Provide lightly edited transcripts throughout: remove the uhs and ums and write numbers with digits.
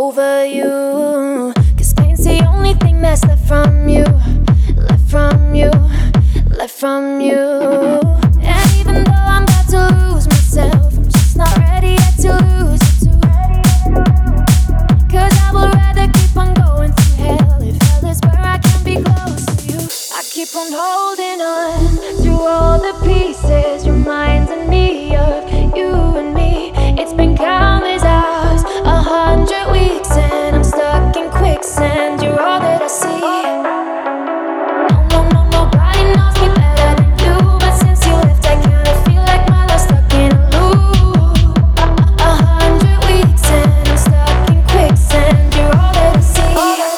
over you. 'Cause pain's the only thing that's left from you, left from you, left from you. And even though I'm about to lose myself, I'm just not ready yet to lose you too. 'Cause I would rather keep on going through hell, if hell is where I can be close to you. I keep on holding on through all the pieces, reminding me of you and me. It's been countless hours, 100 weeks, and I'm stuck in quicksand. You're all that I see. Nobody knows me better than you, but since you left, I kinda feel like my love's stuck in a loop. 100 weeks, and I'm stuck in quicksand. You're all that I see.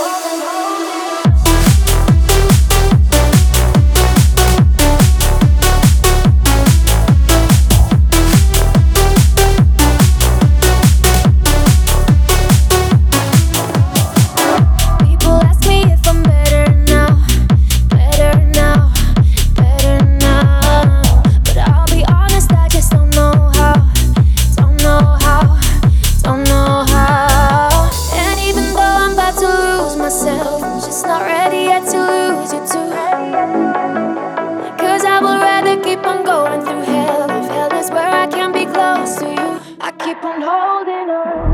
People ask me if I'm better now, better now, better now. But I'll be honest, I just don't know how, don't know how, don't know how. And even though I'm about to lose myself, I'm just not ready yet to lose you too. 'Cause I would rather keep on going through hell, if hell is where I can be close to you. I keep on holding on